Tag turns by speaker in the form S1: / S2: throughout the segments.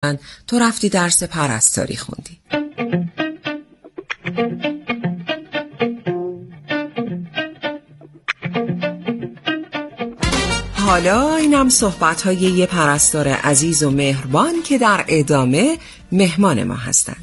S1: تو رفتی درس پرستاری خوندی. حالا اینم صحبت‌های یه پرستار عزیز و مهربان که در ادامه مهمان ما هستند.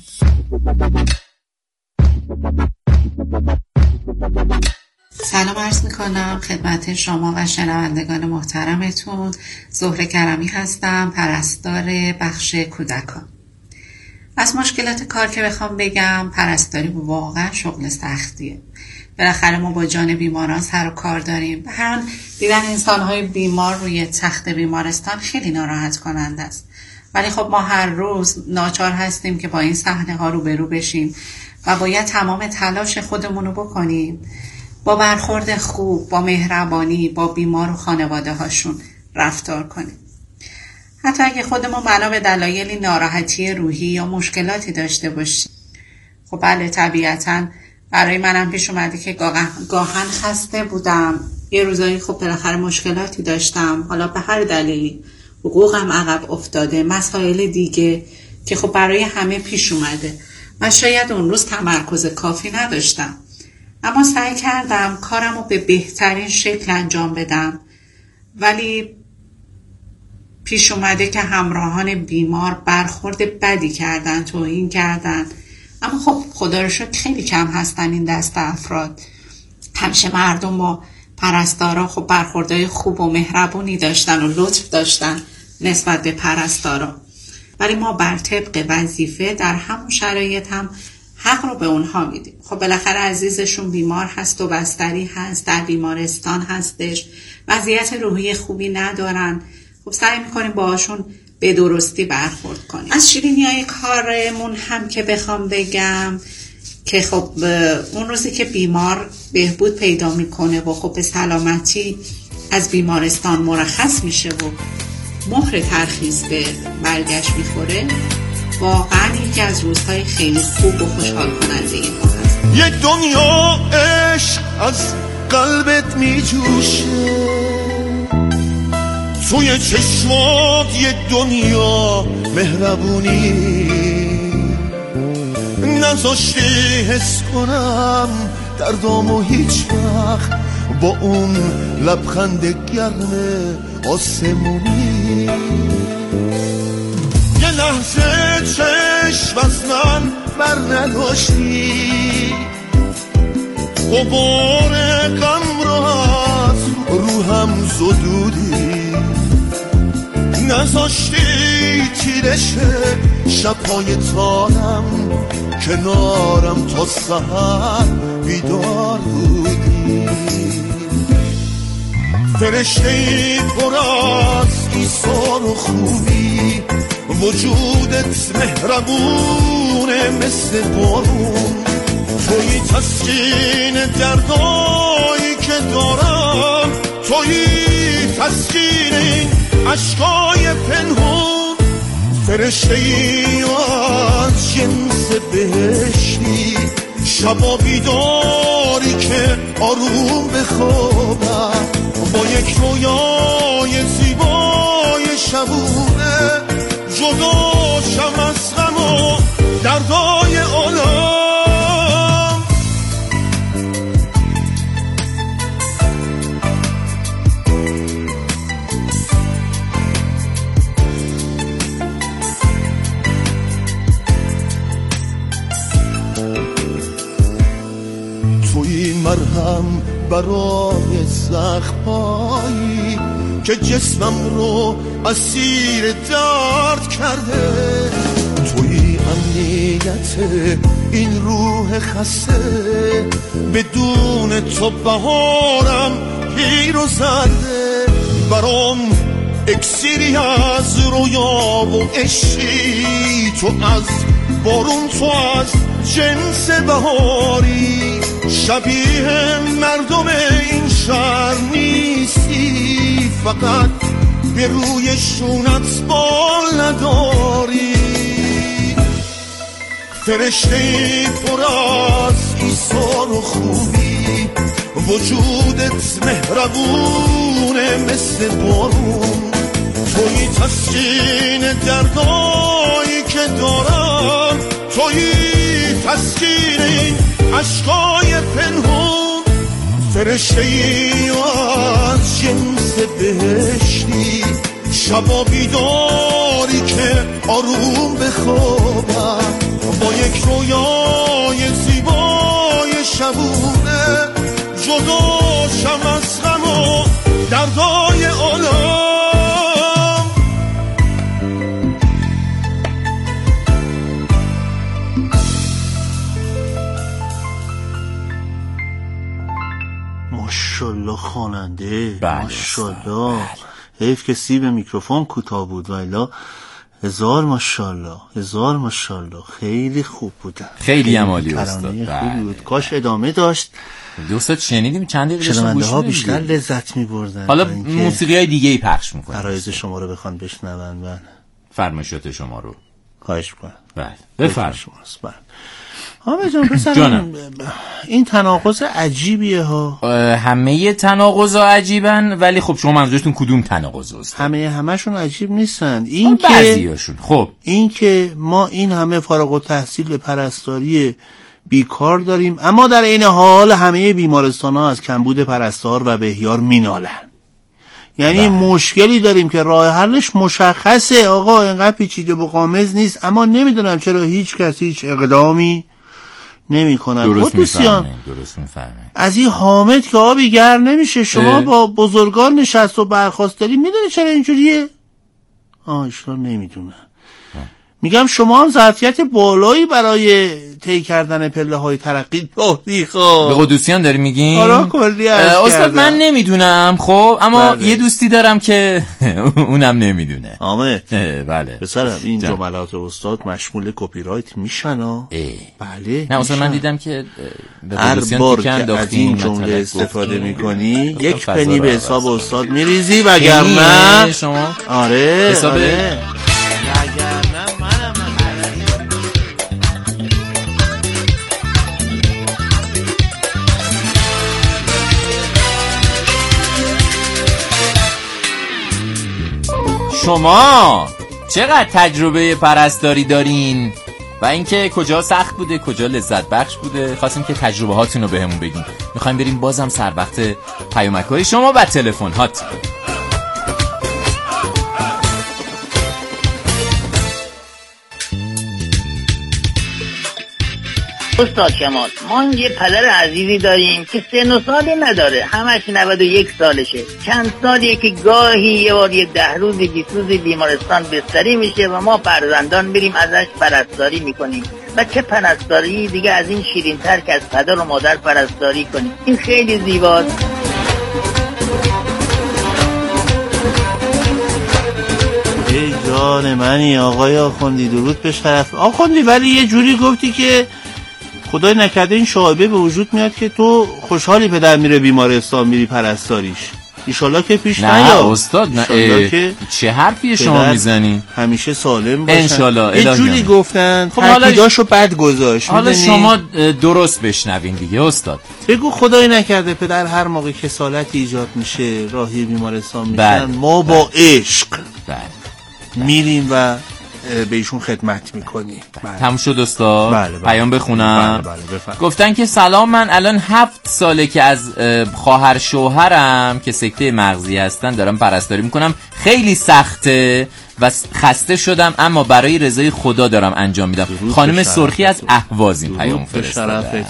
S2: سلام عرض میکنم خدمت شما و شنوندگان محترمتون. زهره کرمی هستم، پرستار بخش کودکان. از مشکلات کار که بخوام بگم، پرستاری واقعا شغل سختیه. بالاخره ما با جان بیماران سر و کار داریم. به هر حال دیدن انسان‌های بیمار روی تخت بیمارستان خیلی ناراحت کننده است. ولی خب ما هر روز ناچار هستیم که با این صحنه‌ها روبرو بشیم و باید تمام تلاش خودمون رو بکنیم با برخورد خوب، با مهربانی با بیمار و خانواده هاشون رفتار کنیم. حتی اگه خودمون بنا به دلایلی ناراحتی روحی یا مشکلاتی داشته باشیم. خب بله، طبیعتاً برای منم پیش اومده که گاهن خسته بودم، یه روزایی خب بالاخره مشکلاتی داشتم، حالا به هر دلیلی حقوقم عقب افتاده، مسائل دیگه که خب برای همه پیش اومده و شاید اون روز تمرکز کافی نداشتم، اما سعی کردم کارم رو به بهترین شکل انجام بدم. ولی پیش اومده که همراهان بیمار برخورد بدی کردن، توهین کردن، اما خب خدا رو شکر خیلی کم هستن این دسته افراد. همیشه مردم و پرستارا خب برخوردهای خوب و مهربونی داشتن و لطف داشتن نسبت به پرستارا، ولی ما بر طبق وظیفه در همون شرایط هم حق رو به اونها میدیم. خب بالاخره عزیزشون بیمار هست و بستری هست، در بیمارستان هستش، وضعیت روحی خوبی ندارن. خب سعی میکنیم باهاشون به درستی برخورد کنیم. از شیرینی‌های کارمون هم که بخوام بگم که خب اون روزی که بیمار بهبود پیدا میکنه و خب به سلامتی از بیمارستان مرخص میشه و مهر ترخیص به برگشت میخوره، واقعا یکی از روزهای خیلی خوب و خوشحال کننده این ما هست.
S3: یک دنیا عشق از قلبت میجوشه، توی چشمات یک دنیا مهربونی، نذاشتی حس کنم دردامو هیچ وقت با اون لبخند گرم آسمونی. یه لحظه چشم از من بر نداشتی، غبار غم رو از روحم زدودی، نذاشتی تیرش شبهای تارم کنارم تا سحر بیدار بودی. فرشته پر از ایثار و خوبی، وجودت مهربونه مثل بارون، توی تسکین دردایی که دارم، توی تسکین این عشقای پنهون. فرشته ای از جنس بهشتی، شبا بیداری که آروم بخوابم، با یک رویای زیبای شبونه جداشم از غم و دردای عالم. توی مرهم برای زخمایی که جسمم رو اسیر درد کرده، توی امنیت این روح خسته، بدون تو بهارم پیر و زرده، برام اکسیری از رویا و عشقی، تو از بارون، تو از جنس بهاری، شبیه مردم این شهر نیستی، فقط به روی شونت بال نداری. فرشته پر از ایثار و خوبی، وجودت مهربونه مثل بارون، توی تسکین دردای عشقای پنهون، فرشته‌ای از جنس بهشتی، شبا بیداری که آروم بخوابم با یک رویای زیبای شبونه، جداشم از غم و دردای عالم. ماشاءالله خواننده، ماشاءالله. حیف که سیب میکروفون کوتاه بود و الا هزار ماشاءالله، هزار ماشاءالله. خیلی خوب بودن،
S4: خیلی عالی استاد،
S3: خوبی بود. کاش ادامه داشت.
S4: دوستات شنیدیم چند دقیقه داشتیم گوش
S3: می‌دادیم، بیشتر لذت می‌بردن.
S4: حالا موسیقی‌های دیگه‌ای پخش می‌کنیم.
S3: عرایض شما رو بخوان بشنون. بله.
S4: فرمایشات شما رو
S3: خواهش می‌کنم.
S4: بله. بفرمایید.
S3: بله. حامد جان بسرم این تناقض عجیبیه ها.
S4: همه تناقض‌ها عجیبن، ولی خب شما منظورتون کدوم تناقض است؟
S3: همشون عجیب نیستن. این که
S4: بعضیاشون خب
S3: این که ما این همه فارغ التحصیل پرستاری بیکار داریم، اما در این حال همه بیمارستان‌ها از کمبود پرستار و بهیار مینالن. یعنی مشکلی داریم که راه حلش مشخصه آقا، اینقدر پیچیده و غامض نیست، اما نمیدونم چرا هیچ کسی هیچ اقدامی نمی کنن.
S4: درست میفرمایید.
S3: از این حامد که آبی گر نمیشه. شما با بزرگان نشست و برخاست داری، میدونی چرا اینجوریه؟ ایشون نمیدونه. میگم شما هم ظرفیت بالایی برای طی کردن پله های ترقی داری. خب
S4: به قدوسیان داری میگین؟
S3: حالا کلی
S4: استاد من نمیدونم خب، اما یه دوستی دارم که اونم نمیدونه.
S3: حامد
S4: بله
S3: پسرم این جملات استاد مشمول کپی رایت میشن ها؟ بله.
S4: نه اصلا من دیدم که به
S3: هر بار که
S4: از
S3: این جمله استفاده میکنی یک پنی به حساب استاد میریزی، وگرنه
S4: شما
S3: آره
S4: شما چقدر تجربه پرستاری دارین و اینکه کجا سخت بوده کجا لذت بخش بوده؟ خواستیم که تجربه هاتون رو بهمون بگین. میخوایم بریم بازم سر وقت پیامک‌های شما و تلفن هات.
S5: استاد کمال، ما یه پدر عزیزی داریم که سن و سالی نداره، همش 91 سالشه. چند سالیه که گاهی یه بار 10 روز 20 روز بیمارستان بستری میشه و ما فرزندان میریم ازش پرستاری میکنیم. و چه پرستاری دیگه از این شیرین‌تر که از پدر و مادر پرستاری کنیم؟ این خیلی زیباست.
S3: ای جان منی آقای آخوندی، درود به شرف آخوندی. ولی یه جوری گفتی که خدای نکرده این شایبه به وجود میاد که تو خوشحالی پدر میره بیمارستان میری پرستاریش. ایشالله که پیش نیاد.
S4: نه استاد نه چه حرفی شما میزنی؟
S3: همیشه سالم باشن
S4: انشالله.
S3: یه جوری گفتن تاکیداشو بد گذاشت.
S4: حالا شما درست بشنوین دیگه استاد.
S3: بگو خدای نکرده پدر هر موقع کسالتی ایجاد میشه راهی بیمارستان میشن، ما با عشق میریم و به ایشون خدمت میکنی.
S4: تموم شد استاد.
S3: بله.
S4: پیام بخونم.
S3: بله.
S4: گفتن که سلام، من الان 7 ساله که از خواهر شوهرم که سکته مغزی هستن دارم پرستاری میکنم. خیلی سخته و خسته شدم، اما برای رضای خدا دارم انجام میدم. خانم سرخی از اهواز این پیام فرستاده.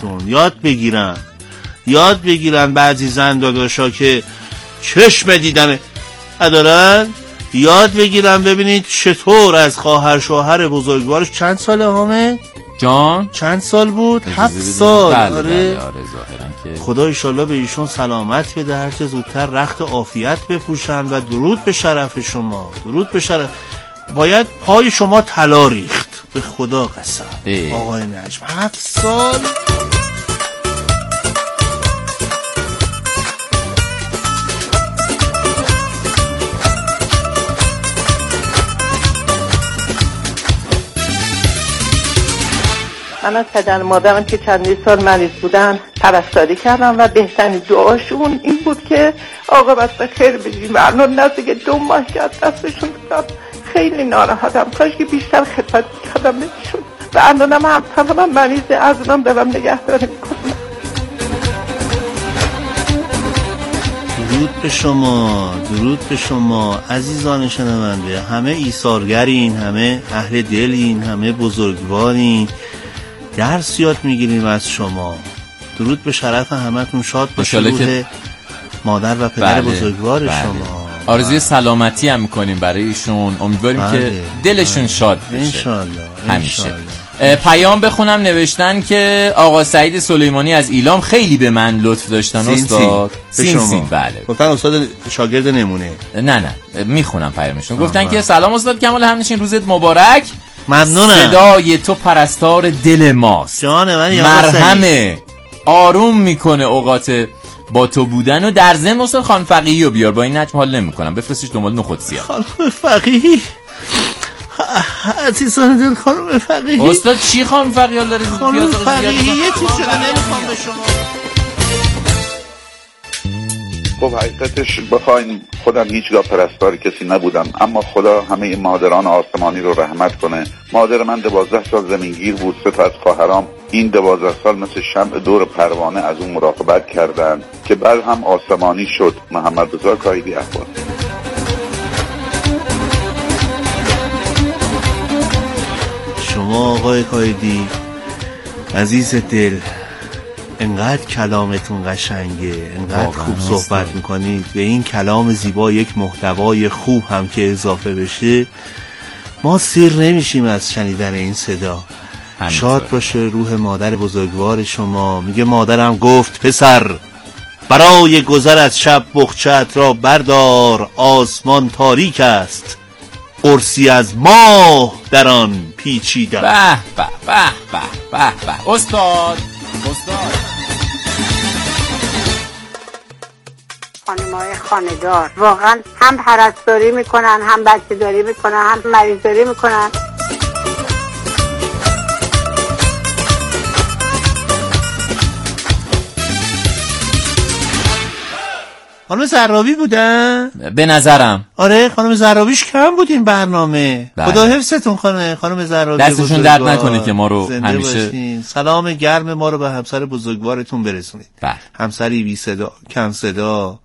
S3: یاد بگیرن بعضی زن داداشا که چشم دیدن ندارن، یاد بگیرن ببینید چطور از خواهر شوهر بزرگوارش. چند ساله حامد
S4: جان؟
S3: چند سال بود؟ 7 سال.
S4: بله.
S3: خدا ایشالله به ایشون سلامت بده، هر چه زودتر رخت عافیت بپوشن و درود به شرف شما. درود به شرف. باید پای شما طلا ریخت به خدا قسم. آقای نجم 7 سال.
S6: من از پدر مادرم که چندین سال مریض بودن پرستاری کردم و بهترین دعاشون این بود که عاقبت به خیر بشیم. الان نزدیک 2 ماه که از دستشون دادم، خیلی ناراحتم. کاش که بیشتر خدمت کردم بهشون. و الانم همسرم مریضه، از اونم دارم نگهداری میکنم.
S3: درود به شما، درود به شما عزیزان شنونده. همه ایثارگرین، همه اهل دلین، همه بزرگوارین، درس یاد میگیریم از شما. درود به شرف همتون، شاد باشه روح مادر و پدر بزرگوار شما.
S4: آرزوی سلامتی هم میکنیم برای ایشون، امیدواریم که دلشون شاد بشه
S3: انشالله.
S4: همیشه. پیام بخونم. نوشتن که آقا سعید سلیمانی از ایلام خیلی به من لطف داشتن. استاد سین بله،
S3: گفتن استاد شاگرد نمونه.
S4: نه میخونم پیامشون. گفتن که سلام استاد کمال همنشین، روزت مبارک.
S3: ممنونم.
S4: صدای تو پرستار دل ماست،
S3: جان من.
S4: مرهمه، آروم میکنه اوقات با تو بودن. و در ضمن استاد خان فقیهی رو بیار، با این نجم حال نمیکنم، بفرستش دنبال نخود سیاه.
S3: خانم فقیهی عزیزان دل، خانم فقیهی.
S4: استاد چی خانم فقیهی داره؟
S3: خانم فقیهی یه چیز شده نمیخوام به شما.
S7: خب حقیقتش بخواین خودم هیچگاه پرستار کسی نبودم، اما خدا همه این مادران آسمانی رو رحمت کنه. مادر من 12 سال زمینگیر بود، 3 تا از خواهرام این 12 سال مثل شمع دور پروانه از اون مراقبت کردن که بعد هم آسمانی شد. محمد رضا کایدی احوال.
S3: شما آقای کایدی عزیز دل، انقدر کلامتون قشنگه، انقدر خوب صحبت میکنید. به این کلام زیبا یک محتوای خوب هم که اضافه بشه، ما سیر نمیشیم از شنیدن این صدا. شاد باشه روح مادر بزرگوار شما. میگه مادرم گفت پسر، برای گذر از شب بخچت را بردار، آسمان تاریک است، قرصی از ماه در آن پیچیده.
S4: به به به به به به. استاد
S8: خانم‌های خانه‌دار واقعا هم پرستاری میکنن، هم بچه داری میکنن، هم مریض داری میکنن.
S3: خانم زرابی بودن؟
S4: به نظرم
S3: آره خانم زرابیش کم بود این برنامه. خدا حفظتون خانم زرابی،
S4: دستشون درد نکنه که ما رو همیشه
S3: باشین. سلام گرم ما رو به همسر بزرگوارتون برسونید. همسری بی صدا، کم صدا،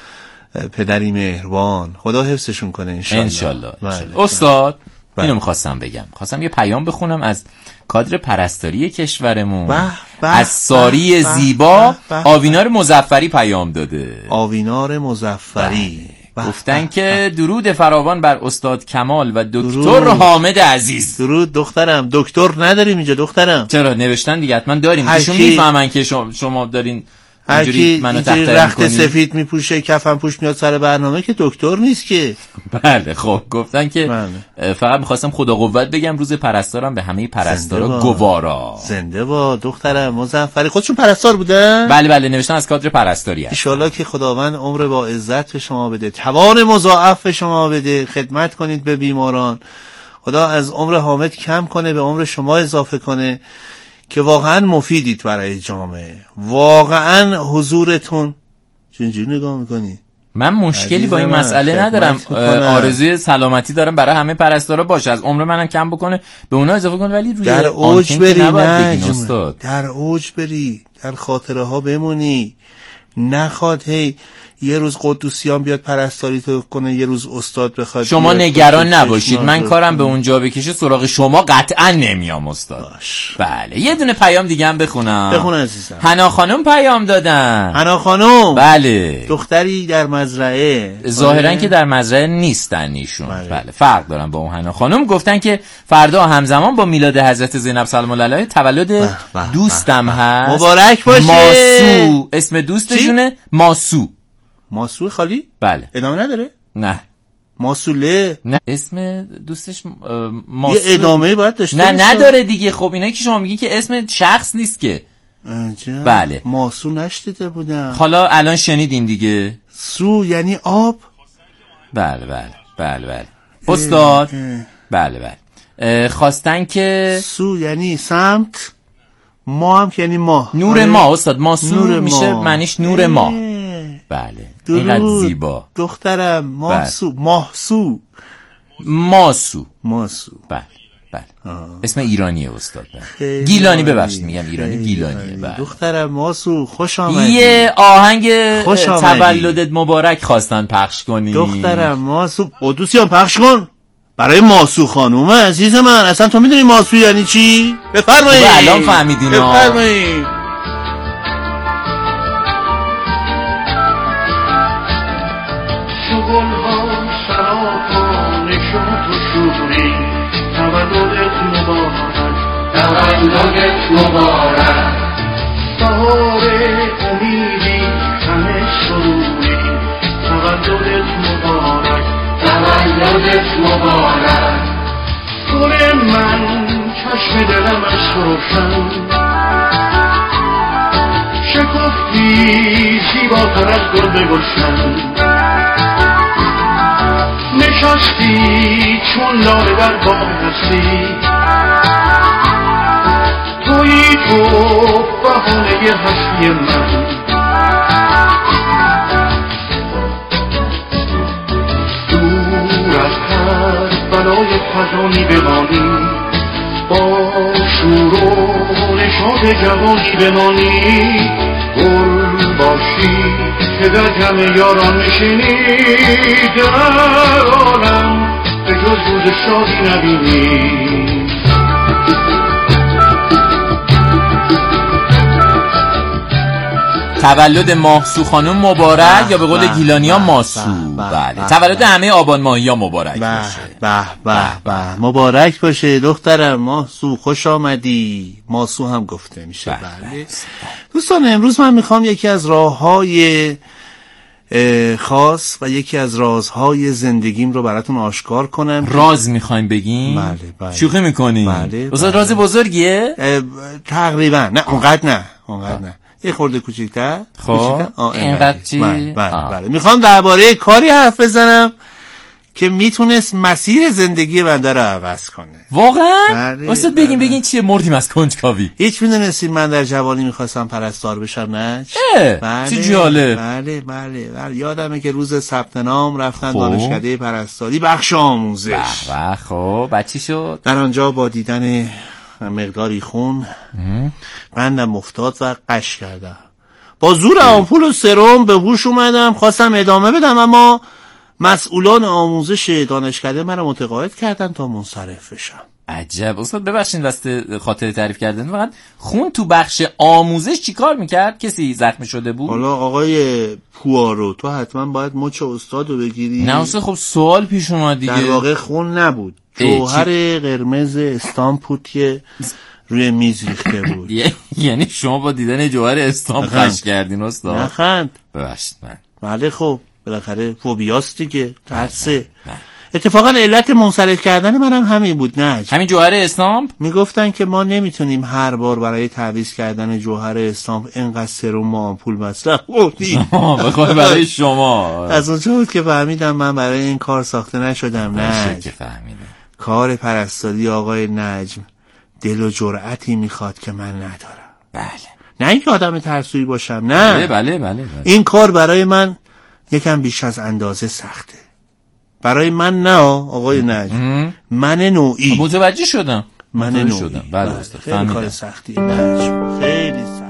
S3: پدری مهربان، خدا حفظشون کنه انشالله.
S4: استاد اینو میخواستم بگم، خواستم یه پیام بخونم از کادر پرستاری کشورمون. از ساری زیبا آوینار مظفری پیام داده.
S3: آوینار مظفری
S4: گفتن که درود فراوان بر استاد کمال و دکتر حامد عزیز.
S3: درود دخترم. دکتر نداریم اینجا دخترم.
S4: چرا نوشتن دیگه، حتما داریم. ایشون میفهمن که شما دارین
S3: اینجوری منو تحت رخت سفید میپوشه، کفن پوش میاد سر برنامه، که دکتر نیست که.
S4: بله خب گفتن که فقط میخواستم خدا قوت بگم روز پرستارم به همه پرستارا گوارا.
S3: زنده با دخترم مظفری. خودشون پرستار بودن؟
S4: بله نوشتن از کادر پرستاری هست.
S3: ان که خداوند عمر با عزت به شما بده، توان مضاعف به شما بده، خدمت کنید به بیماران. خدا از عمر حامد کم کنه، به عمر شما اضافه کنه که واقعا مفیدید برای جامعه. واقعا حضورتون. چنجوری نگاه میکنی؟
S4: من مشکلی با این مسئله ندارم، آرزوی سلامتی دارم برای همه پرستارا باشه، از عمر منم کم بکنه به اونا اضافه کنه، ولی روی
S3: در اوج بری، نه در اوج بری، در خاطره ها بمونی. نخواد هی یه روز قدوسیان بیاد پرستاری تو کنه، یه روز استاد بخواد.
S4: شما نگران نباشید، من کارم به اونجا بکشه سراغ شما قطعا نمیام استاد. بله یه دونه پیام دیگه هم بخونم.
S3: بخون عزیزم.
S4: حنا خانم پیام دادن.
S3: حنا خانم
S4: بله،
S3: دختری در مزرعه،
S4: ظاهرا که در مزرعه نیستن ایشون. بله فرق دارن با اون حنا خانم. گفتن که فردا همزمان با میلاد حضرت زینب سلام الله علیها تولد دوستم هست،
S3: مبارک باشه.
S4: ماسو اسم دوستشونه. ماسو
S3: خالی؟
S4: بله.
S3: ادامه نداره؟
S4: نه.
S3: ماسوله؟
S4: نه اسم دوستش ماسو.
S3: یه ادامه باید داشته
S4: نه نداره دیگه. خب اینایی که شما میگین که اسم شخص نیست که. بله
S3: ماسو نشنیده بودم.
S4: حالا الان شنیدیم دیگه.
S3: سو یعنی آب.
S4: بله استاد. بله خواستن که
S3: سو یعنی سمت، ما هم که یعنی ماه.
S4: نور ما استاد. ماسو میشه معنیش نور ما. بله اینقدر زیبا
S3: دخترم. ماسو.
S4: بله بله. اسم ایرانیه استاد. گیلانی، ببخشید میگم ایرانی، گیلانیه. بله.
S3: دخترم ماسو خوش آمدی.
S4: یه آهنگ تولدت مبارک خواستن پخش کنی.
S3: دخترم ماسو قدوسیان پخش کن برای ماسو خانوم عزیز من. اصلا تو میدونی ماسو یعنی چی؟ بفرمایید.
S4: الان فهمیدین.
S3: بفرمایید.
S9: شغل‌ها سراپان شد و شوری، تولدت مبارک، تولدت مبارک، بهار امیدی همه سروری، تولدت مبارک، تولدت مبارک، گل من چشم دلم از روشن، شکفتی زیباتر از گل به گلشن، نشستی چون لاله در باغ هستی، تویی تو بهانه هستی من، دور از هر بلای خزانی بمانی، با شور و نشاط جوانی بمانی، گل باشی که در جمع یاران نشینی، در عالم به جز روز شادی نبینی.
S4: تولد ماهسو خانم مبارک، یا به قول گیلانی‌ها ماسو. بله. تولد همه آبان ماهی‌ها مبارک باشه.
S3: مبارک باشه دخترم ماهسو، خوش آمدی. ماسو هم گفته میشه. بله. دوستان امروز من میخوام یکی از راه‌های خاص و یکی از رازهای زندگیم رو براتون آشکار کنم.
S4: راز میخوایم بگیم؟
S3: بله.
S4: شوخی میکنیم؟
S3: بله.
S4: استاد راز بزرگیه؟
S3: تقریبا. نه اونقدر نه. یه خورده کوچیک‌تر.
S4: خب اینقدر چی؟
S3: بله. میخوام درباره کاری حرف بزنم که میتونست مسیر زندگی بنده رو عوض کنه.
S4: واقعا؟ استاد بگین چیه؟ مردیم از کنجکاوی.
S3: هیچ میدونستین من در جوانی میخواستم پرستار بشم؟ نه.
S4: چه جالب.
S3: بله. یادمه که روز ثبت نام رفتن دانشکده پرستاری بخش آموزش.
S4: خب بچی شد؟
S3: در آنجا با دیدن مقداری خون قندم افتاد و قش کردم. با زور آمپول و سرم به هوش اومدم، خواستم ادامه بدم، اما مسئولان آموزش دانشکده من رو متقاعد کردن تا منصرف بشم.
S4: عجب. استاد ببخشید واسه خاطر تعریف کردن، فقط خون تو بخش آموزش چیکار میکرد؟ کسی زخمی شده بود؟
S3: حالا آقای پوارو تو حتما باید مچ استادو بگیری.
S4: نه استاد، خب سوال پیش اومد دیگه.
S3: در واقع خون نبود، جوهر قرمز استامپ بود که روی میز ریخته بود.
S4: یعنی شما با دیدن جوهر استامپ خش کردین استاد؟
S3: نخند.
S4: ببخشید.
S3: بله خب بالاخره فوبیاست دیگه، ترسه. اتفاقا علت منصرف کردن منم همین بود. نه
S4: همین جوهر استامپ.
S3: میگفتن که ما نمیتونیم هر بار برای تعویض کردن جوهر استامپ اینقدر سرم و آمپول مصرف کنیم.
S4: بخواد برای شما.
S3: از اونجا بود که فهمیدم من برای این کار ساخته نشدم. نه کار پرستاری آقای نجم دل و جرأتی میخواد که من ندارم.
S4: بله.
S3: نه اینکه آدم ترسویی باشم، نه.
S4: بله.
S3: این کار برای من یکم بیش از اندازه سخته. برای من نه آقای نجم، من نوعی.
S4: متوجه شدم.
S3: من نوعی.
S4: بله.
S3: خیلی کار سختیه نجم، خیلی سخت.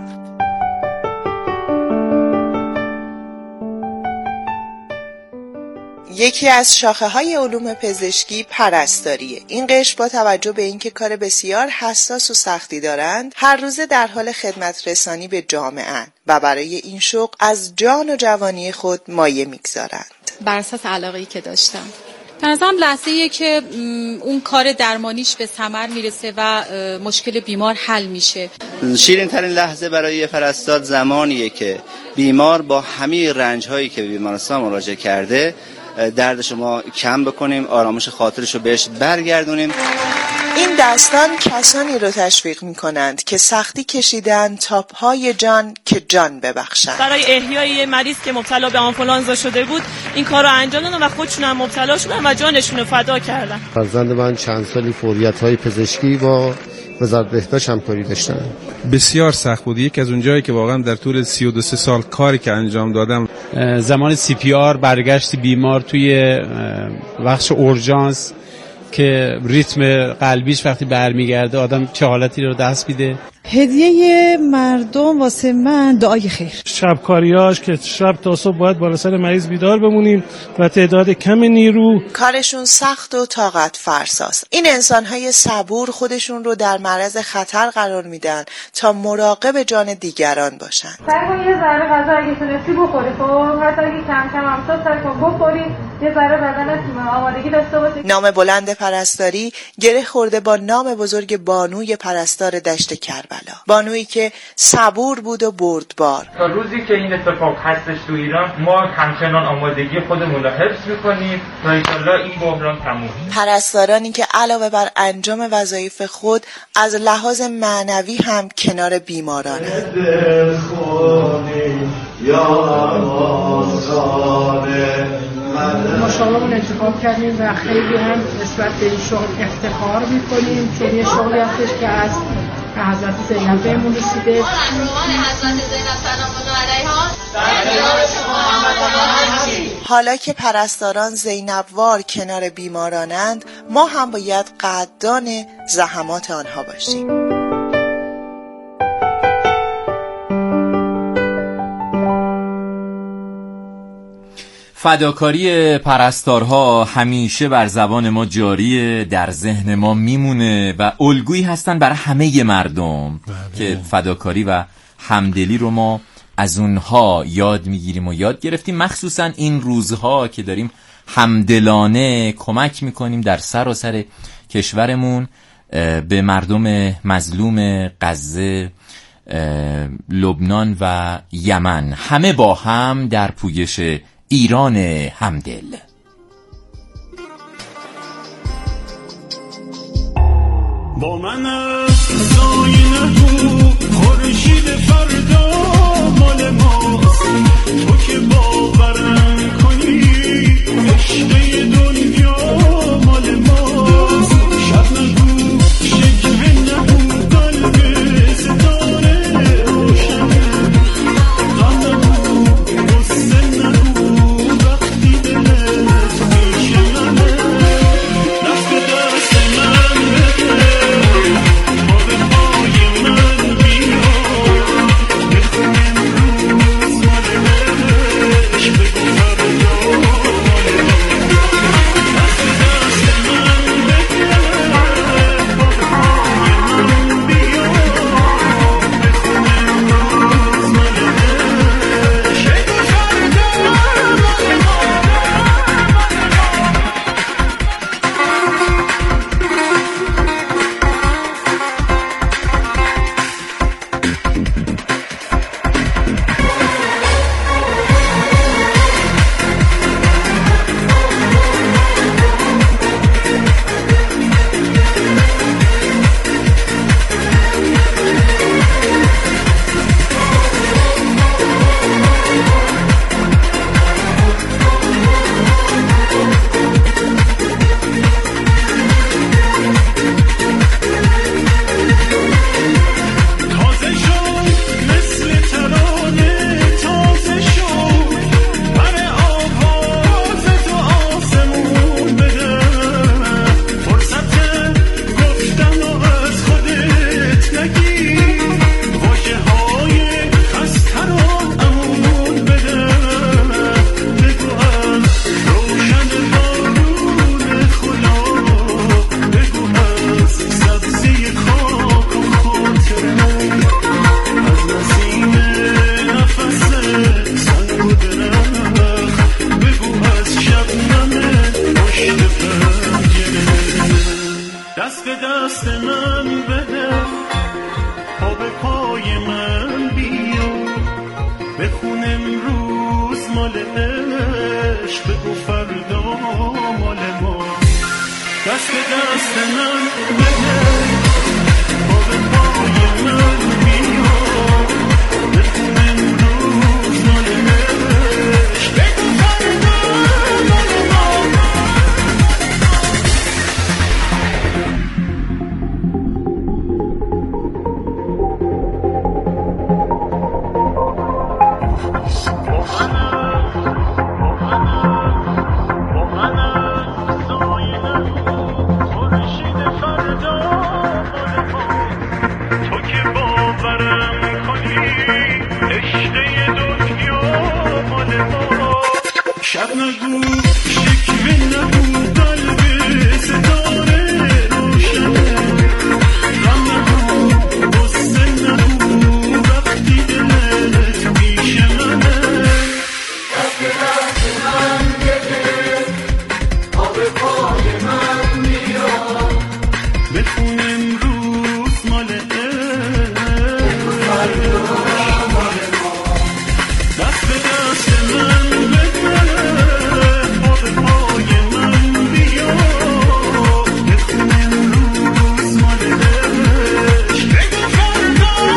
S10: یکی از شاخه‌های علوم پزشکی پرستاریه. این قشر با توجه به اینکه کار بسیار حساس و سختی دارند، هر روزه در حال خدمت رسانی به جامعه و برای این شغل از جان و جوانی خود مایه می‌گذارند.
S11: بر اساس علاقه‌ای که داشتم. به نظرم لحظه‌ایه که اون کار درمانیش به ثمر میرسه و مشکل بیمار حل میشه.
S12: شیرین ترین لحظه برای یه پرستار زمانیه که بیمار با همه رنج‌هایی که به بیمارستان مراجعه کرده دردش ما کم بکنیم، آرامش خاطرش رو بهش برگردونیم.
S10: این داستان کسانی رو تشویق می‌کنند که سختی کشیدن تا پای جان که جان ببخشند.
S13: برای احیای مریض که مبتلا به آنفولانزا شده بود این کار رو انجام دادن و خودشون هم مبتلا شدن و جانشون رو فدا کردن.
S14: فرزند من چند سالی فوریت‌های پزشکی با وزارت بهداشت همکاری داشتن.
S15: بسیار سخت بود. یکی از اون جایی که واقعا در طول 32 سال کاری که انجام دادم،
S16: زمان CPR برگشت بیمار توی بخش اورژانس که ریتم قلبیش وقتی برمیگرده آدم چه حالتی رو دست میده.
S17: هدیه مردم واسه من دعای خیر.
S18: شبکاریاش که شب تا صبح باید بالا سر مریض بیدار بمونیم و تعداد کم نیرو.
S10: کارشون سخت و طاقت فرساست. این انسان‌های صبور خودشون رو در معرض خطر قرار میدن تا مراقب جان دیگران باشن.
S19: سعی کن یه ذره غذا اگه تونستی بخوری، خب حتی اگه کم کم هم شد سعی کن بخوری، یه ذره بدنت آمادگی داشته باشه.
S10: نام بلند پرستاری گره خورده با نام بزرگ بانوی پرستار دشت کربلا. بانویی که صبور بود و بردبار.
S20: تا روزی که این اتفاق هستش تو ایران ما همچنان آمادگی خودمون رو حفظ می‌کنیم تا انشالله این بحران تموم شه.
S10: پرستارانی که علاوه بر انجام وظایف خود از لحاظ معنوی هم کنار بیماران
S21: ما شغلمون انتخاب کردیم و خیلی هم نسبت به این شغل افتخار میکنیم، چون یه شغلی هستش که از حضرت زینب بهمون رسیده.
S10: حالا که پرستاران زینبوار کنار بیمارانند، ما هم باید قدردان زحمات آنها باشیم.
S4: فداکاری پرستارها همیشه بر زبان ما جاریه، در ذهن ما میمونه و الگویی هستن برای همه مردم که فداکاری و همدلی رو ما از اونها یاد میگیریم و یاد گرفتیم، مخصوصا این روزها که داریم همدلانه کمک میکنیم در سراسر کشورمون به مردم مظلوم غزه، لبنان و یمن، همه با هم در پویش ایران همدل.
S22: با من سایه نگو خورشید فردا مال ماست، تو که باورم کنی عشق دنیا مال ماست. شب نگو شکوه نگو قلب ستاره روشنه، غم نگو غصه نگو وقتی دلت میشنه. دست به دست من بده با به پای من بیا، بخون امروز مال عشق بگو فردا مال دست به دست من بده با به پای من بیا، بخون امروز مال عشق بگو فردا تازه شد مثل ترانه، تازه شد بر آواز تو آسمون بده. فرصت گفتن و از خودت نگیر، واژه های خسته رو امون بده. بگو از روشن بارون خدا، بگو از سبزی خاک و خاطره، از نسیم نفس سنگ و درخت، بگو از شبنم پشت پنجره. دست به دست من بده پا به پای من بیا، بخون امروز مال عشق بگو فردا مال ما. دست به دست من بده پا به پای من بیا، بخون امروز مال عشق بگو فردا مال ما. با من سایه نگو نگو شکوه نگو قلب ستاره روشنه غم نگو غصه نگو وقتی دلت پیش منه دست به دست من بده آب پای من میاد بخون امروز مال دست به دست من بده آب پای من بیاد بخون امروز مال بگو فردا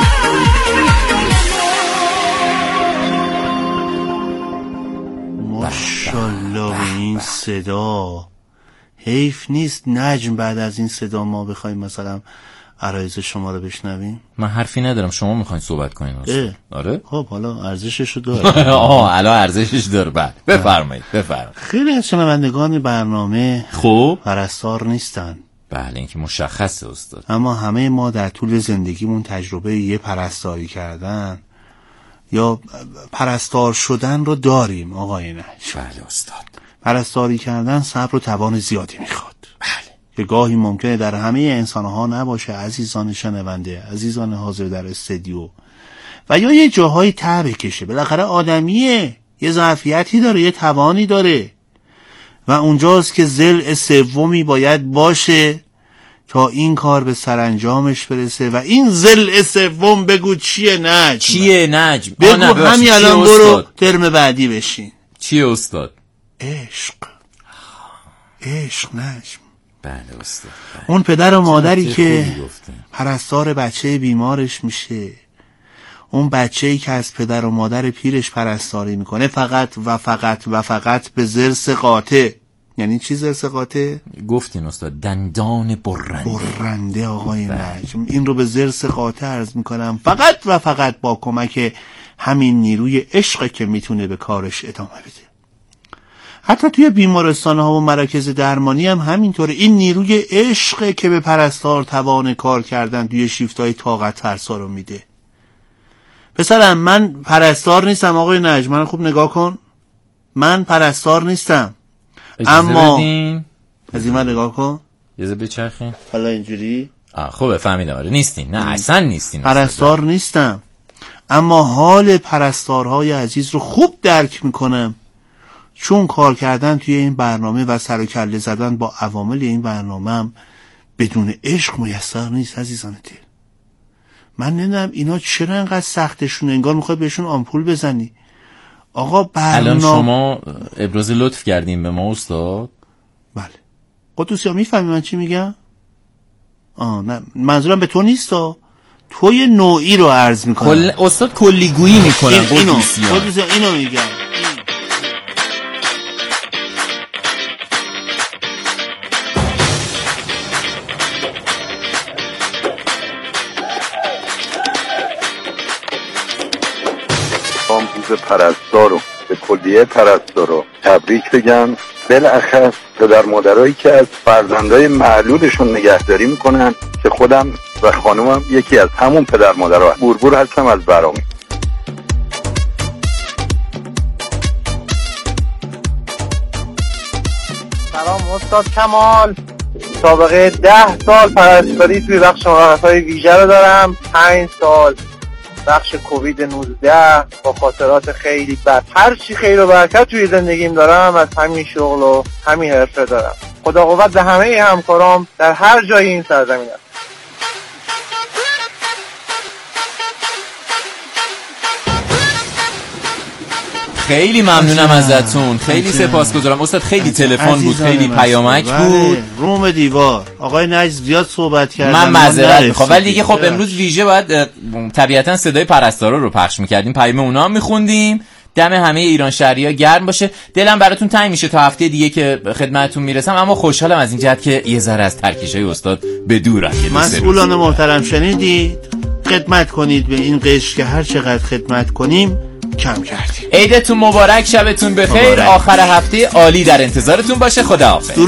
S3: ماشالله به این صدا. حیف نیست نجم بعد از این صدا ما بخوایم مثلا عرایض شما رو بشنویم.
S4: من حرفی ندارم، شما میخواین صحبت کنین. آره
S3: خب حالا ارزششو داره.
S4: الان ارزشش داره. بعد بفرمایید.
S3: خیلی از شنوندگان برنامه
S4: خب
S3: پرستار نیستن.
S4: بله این که مشخصه استاد،
S3: اما همه ما در طول زندگیمون تجربه یه پرستاری کردن یا پرستار شدن رو داریم آقای نجم.
S4: بله استاد.
S3: پرستاری کردن صبر و توان زیادی میخواد.
S4: بله.
S3: که گاهی ممکنه در همه انسانها نباشه، عزیزان شنونده، عزیزان حاضر در استودیو، و یا یه جاهای ته بکشه. بالاخره آدمیه، یه ظرفیتی داره، یه توانی داره و اونجاست که ضلع سومی باید باشه تا این کار به سرانجامش برسه. و این ضلع سوم بگو چیه نجم؟
S4: چیه نجم؟
S3: بگو همین الان برو ترم بعدی بشین.
S4: چیه استاد؟
S3: عشق نجم.
S4: بله استاد.
S3: اون پدر و مادری که پرستار بچه بیمارش میشه، اون بچه‌ای که از پدر و مادر پیرش پرستاری میکنه، فقط به زرس قاطع. یعنی چی زرس قاطع؟
S4: گفتین استاد دندان برنده
S3: آقای نجم. این رو به زرس قاطع عرض میکنم، فقط با کمک همین نیروی عشق که میتونه به کارش ادامه بده. حتی توی بیمارستان ها و مراکز درمانی هم همینطوره. این نیروی عشق که به پرستار توان کار کردن توی شیفتای طاقت فرسا رو میده. پسرم من پرستار نیستم آقای نجم، من خوب نگاه کن. من پرستار نیستم، اما از این من نگاه کن.
S4: یه بچرخین
S3: حالا اینجوری
S4: خوبه فهمیدم. آره نیستین. نه اصلا نیستین.
S3: پرستار نیستم، اما حال پرستارهای عزیز رو خوب درک میکنم، چون کار کردن توی این برنامه و سر و کله زدن با عوامل این برنامه هم بدون عشق میسر نیست عزیزان دل. من نمیدونم اینا چرا انقدر سختشونه، انگار میخوای بهشون آمپول بزنی. آقا برنامه
S4: الان شما ابراز لطف کردیم به ما استاد.
S3: بله قدوسی ها میفهمی من چی میگم؟ نه منظورم به تو نیست، تو یه نوعی رو عرض میکنم.
S4: استاد کلیگویی میکنم.
S3: قدوسی ها اینو میگم.
S7: آموز پرستارو به کلیه پرستارو تبریک بگم. بالاخص پدر مادرایی که از فرزندای معلولشون نگهداری میکنن، که خودم و خانومم یکی از همون پدر مادرها. بوربور هستم از برامی.
S1: سلام استاد کمال. سابقه 10 سال پرستاری توی بخش مراقبت‌های ویژه رو دارم. 5 سال بخش کووید 19 با خاطرات خیلی بد. هر چی خیر و برکت توی زندگیم دارم از همین شغل و همین حرفه دارم. خدا قوت به همه همکارام در هر جای این سرزمین است.
S4: خیلی ممنونم ازتون، خیلی سپاسگزارم استاد. خیلی تلفن بود، خیلی پیامک بود.
S3: روم دیوار آقای نجم زیاد صحبت کردن،
S4: من معذرت میخوام، ولی دیگه خب امروز ویژه باید طبیعتا صدای پرستارا رو پخش میکردیم، پیام اونا هم میخوندیم. دم همه ایران شهری‌ها گرم باشه. دلم براتون تنگ میشه تا هفته دیگه که خدمتتون میرسم، اما خوشحالم از این جهت که یه ذره از ترکیشای استاد به دورم.
S3: مسئولان محترم شنیدید، خدمت کنید به این قشر که هر چقدر خدمت کنیم کم کردیم.
S4: عیدتون مبارک، شبتون بخیر، آخر هفته عالی در انتظارتون باشه. خداحافظ.